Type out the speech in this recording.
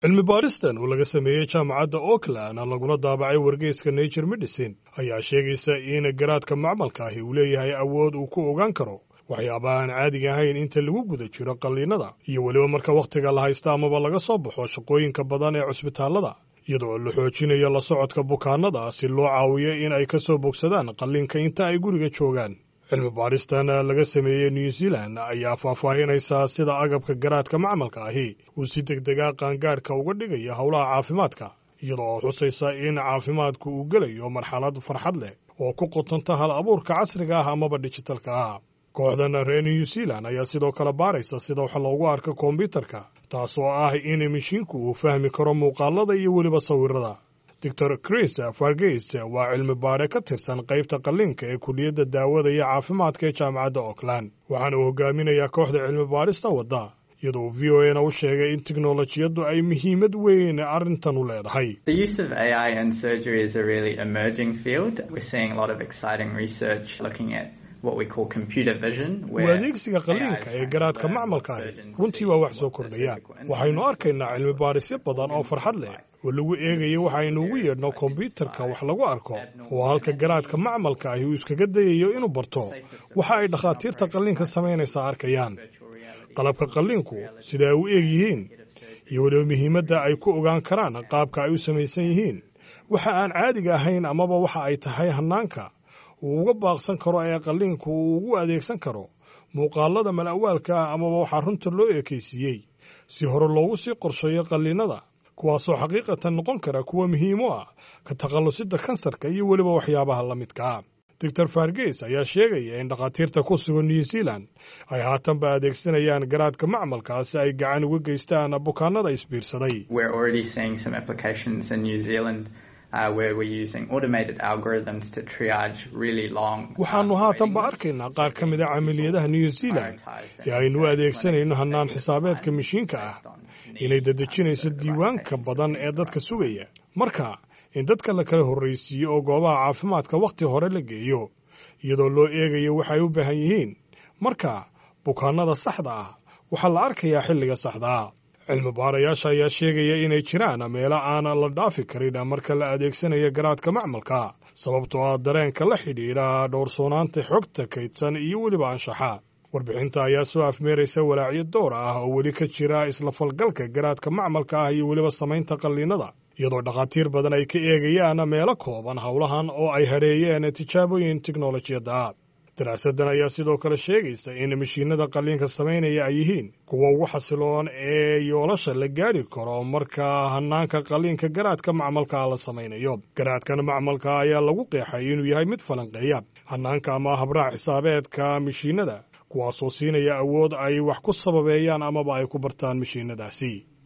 cilmi baaristan oo laga sameeyey jaamacadda Auckland laguna daabacay wargeyska Nature Medicine ayaa sheegaysa in garaadka macmalka ahi uu leeyahay awood uu ku ogaan karo waxyaabaha aan caadiga ahayn inta lagu guda jiro qalliinada iyo weliba marka wakhtiga la haysta amaba laga soo baxo shaqooyinka badan ee cusbitaallada iyadoo la xoojinayo la socodka bukaanada si loo caawiyo in ay ka soo bogsadaan qalliinka inta ay guriga joogaan. cilmi baaristan laga sameeyey New Zealand ayaa faahfaahinaysa sida agabka garaadka macmalka ahi uu si degdega qaangaadhka uga dhigayo howlaha caafimaadka iyadoo xusaysa in caafimaadku uu gelayo marxalad farxad leh oo ku qotanta hal abuurka casriga ah amaba dijitalka ah. kooxdan reer New Zealand ayaa sidoo kale baaraysa sida wax loogu arko kombiyuutarka taasoo ah in mishiinku uu fahmi karo muuqaalada iyo weliba sawirada. Dr. Chris Fargeis waa cilmi baare ka tirsan qaybta qalliinka ee kulliyadda daawada iyo caafimaadka ee jaamacadda Auckland waxaana uu hogaaminayaa kooxda cilmi baarista wadda iyadoo VOA u sheegay in tiknoolajiyaddu ay muhiimad weyn arrintan u leedahay. The use of AI in surgery is a really emerging field. We're seeing a lot of exciting research looking at what we call computer vision. adeegsiga qalliinka ee garaadka macmalka ah runtii waa wax soo kordhaya. waxaynu arkaynaa cilmi baarisyo badan oo farxad leh oo lagu eegayo waxaynu ugu yeedhno kombiyuutarka wax lagu arko oo halka garaadka macmalka ahi uu iskaga dayayo inuu barto waxa ay dhakhaatiirta qalliinka samaynaysaa arkayaan. qalabka qalliinku sida ay u eeg yihiin iyo weliba muhiimadda ay ku ogaan karaan qaabka ay u samaysan yihiin waxa aan caadiga ahayn amaba waxa ay tahay hannaanka uu uga baaqsan karo ee qalliinku uu ugu adeegsan karo muuqaalada malawaalka ah amaba waxaa runta loo ekaysiiyey si hore loogu sii qorsheeyo qalliinada kuwaasoo xaqiiqatan noqon kara kuwa muhiim u ah ka takhallusidda kansarka iyo weliba waxyaabaha la midka ah. Dr. Fargeis ayaa sheegaya in dhakhaatiirta ku sugan New Zealand ay haatanba adeegsanayaan garaadka macmalka si ay gacan uga geystaan bukaanada isbiirsaday. We're already seeing some applications in New Zealand where we're using automated algorithms to triage really long. waxaanu haatanba arkaynaa qaar ka mid a camaliyadaha New Zealand ee aynu adeegsanayno hannaan xisaabeedka mishiinka ah inay dedejinayso diiwaanka badan ee dadka sugaya marka in dadka la kala horraysiiyo oo goobaha caafimaadka wakhti hore la geeyo iyadoo loo eegayo waxay u baahan yihiin marka bukaanada saxda ah waxaa la arkayaa xilliga saxda ah. cilmi baarayaasha ayaa sheegaya inay jiraan meelo aan la dhaafi karin marka la adeegsanayo garaadka macmalka sababtoo ah dareenka la xidhiidha dhowrsoonaanta xogta kaydsan iyo weliba anshaxa. warbixinta ayaa soo afmeeraysa walaacyo door ah oo weli ka jira isla falgalka garaadka macmalka ah iyo weliba samaynta qalliinada iyadoo dhakhaatiir badan ay ka eegayaan meelo kooban howlahan oo ay hadheeyeen tijaabooyin tiknoolajiyadda. daraasaddan ayaa sidoo kale sheegaysa in mashiinada qalliinka samaynaya ay yihiin kuwa ugu xasiloon ee yoolasha la gaadhi karo marka hannaanka qalliinka garaadka macmalka la samaynayo. garaadkan macmalka ayaa lagu qeexay inuu yahay mid falanqeeya hannaanka ama habraac xisaabeedka mashiinada kuwaasoo siinaya awood ay wax ku sababeeyaan amaba ay ku bartaan mashiinadaasi.